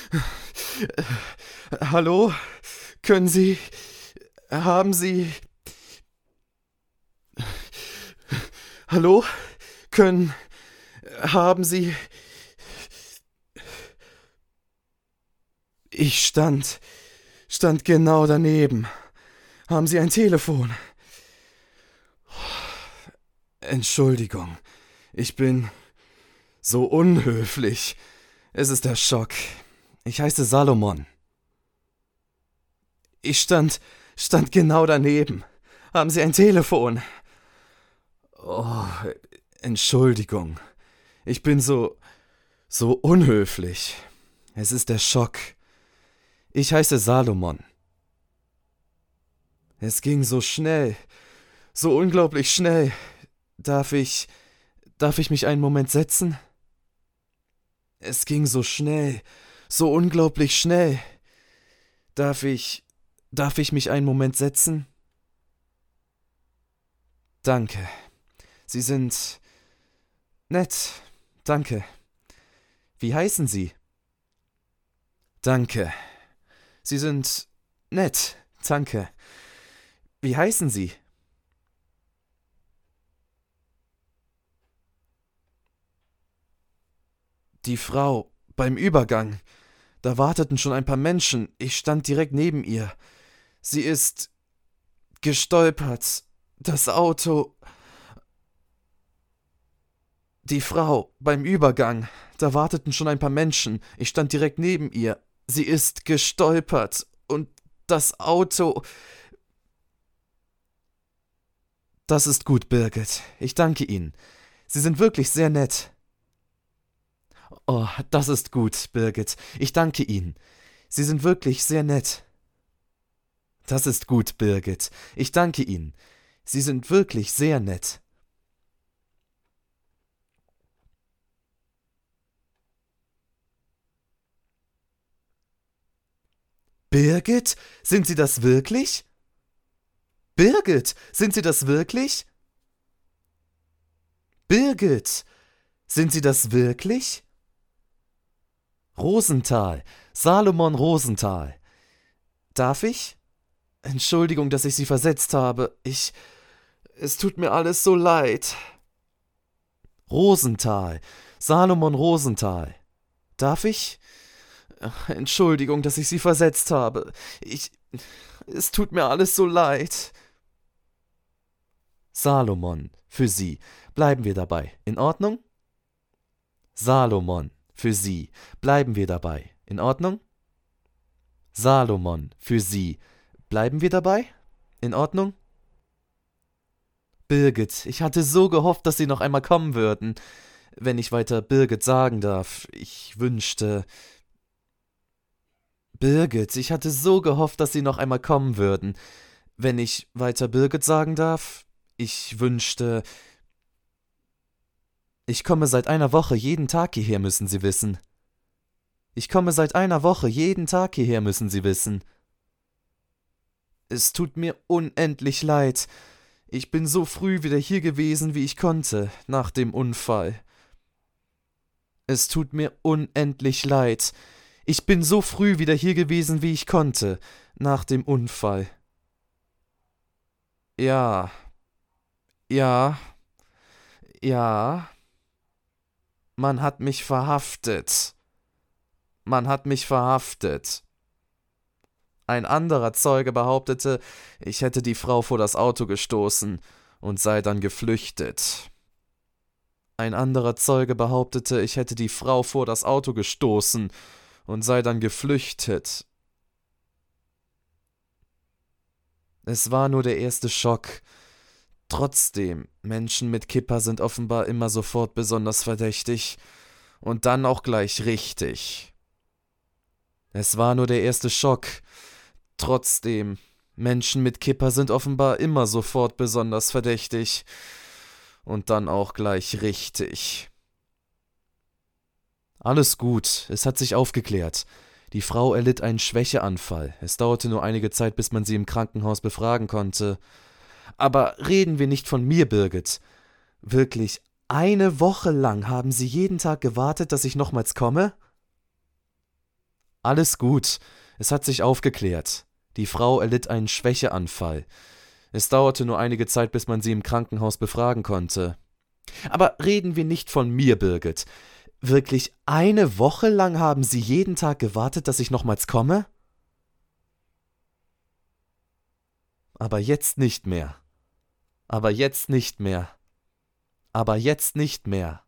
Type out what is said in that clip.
Hallo? Können Sie... Haben Sie... Hallo? Können... Haben Sie... Ich stand genau daneben. Haben Sie ein Telefon? Entschuldigung, ich bin so unhöflich. Es ist der Schock. Ich heiße Salomon. Ich stand genau daneben. Haben Sie ein Telefon? Oh, Entschuldigung. Ich bin so unhöflich. Es ist der Schock. Ich heiße Salomon. Es ging so schnell, so unglaublich schnell. Darf ich mich einen Moment setzen? Es ging so schnell, so unglaublich schnell. Darf ich mich einen Moment setzen? Danke. Sie sind nett. Danke. Wie heißen Sie? Danke. Sie sind nett. Danke. Wie heißen Sie? Die Frau beim Übergang. Da warteten schon ein paar Menschen. Ich stand direkt neben ihr. Sie ist gestolpert. Das Auto. Die Frau beim Übergang. Da warteten schon ein paar Menschen. Ich stand direkt neben ihr. Sie ist gestolpert. Und das Auto. Das ist gut, Birgit. Ich danke Ihnen. Sie sind wirklich sehr nett. Oh, das ist gut, Birgit. Ich danke Ihnen. Sie sind wirklich sehr nett. Das ist gut, Birgit. Ich danke Ihnen. Sie sind wirklich sehr nett. Birgit? Sind Sie das wirklich? Birgit, sind Sie das wirklich? Birgit, sind Sie das wirklich? Rosenthal, Salomon Rosenthal. Darf ich? Entschuldigung, dass ich Sie versetzt habe. Es tut mir alles so leid. Rosenthal, Salomon Rosenthal. Darf ich? Entschuldigung, dass ich Sie versetzt habe. Es tut mir alles so leid. Salomon, für Sie. Bleiben wir dabei. In Ordnung? Salomon, für Sie. Bleiben wir dabei. In Ordnung? Salomon, für Sie. Bleiben wir dabei? In Ordnung? Birgit, ich hatte so gehofft, dass Sie noch einmal kommen würden. Wenn ich weiter Birgit sagen darf, ich wünschte. Birgit, ich hatte so gehofft, dass Sie noch einmal kommen würden. Wenn ich weiter Birgit sagen darf, ich wünschte. Ich komme seit einer Woche jeden Tag hierher, müssen Sie wissen. Ich komme seit einer Woche jeden Tag hierher, müssen Sie wissen. Es tut mir unendlich leid. Ich bin so früh wieder hier gewesen, wie ich konnte, nach dem Unfall. Es tut mir unendlich leid. Ich bin so früh wieder hier gewesen, wie ich konnte, nach dem Unfall. Ja, ja, ja. Man hat mich verhaftet. Man hat mich verhaftet. Ein anderer Zeuge behauptete, ich hätte die Frau vor das Auto gestoßen und sei dann geflüchtet. Ein anderer Zeuge behauptete, ich hätte die Frau vor das Auto gestoßen und sei dann geflüchtet. Es war nur der erste Schock. Trotzdem, Menschen mit Kippa sind offenbar immer sofort besonders verdächtig und dann auch gleich richtig. Es war nur der erste Schock. Trotzdem, Menschen mit Kippa sind offenbar immer sofort besonders verdächtig und dann auch gleich richtig. Alles gut, es hat sich aufgeklärt. Die Frau erlitt einen Schwächeanfall. Es dauerte nur einige Zeit, bis man sie im Krankenhaus befragen konnte. Aber reden wir nicht von mir, Birgit. Wirklich, eine Woche lang haben Sie jeden Tag gewartet, dass ich nochmals komme? Alles gut. Es hat sich aufgeklärt. Die Frau erlitt einen Schwächeanfall. Es dauerte nur einige Zeit, bis man sie im Krankenhaus befragen konnte. Aber reden wir nicht von mir, Birgit. Wirklich eine Woche lang haben Sie jeden Tag gewartet, dass ich nochmals komme? Aber jetzt nicht mehr. Aber jetzt nicht mehr. Aber jetzt nicht mehr.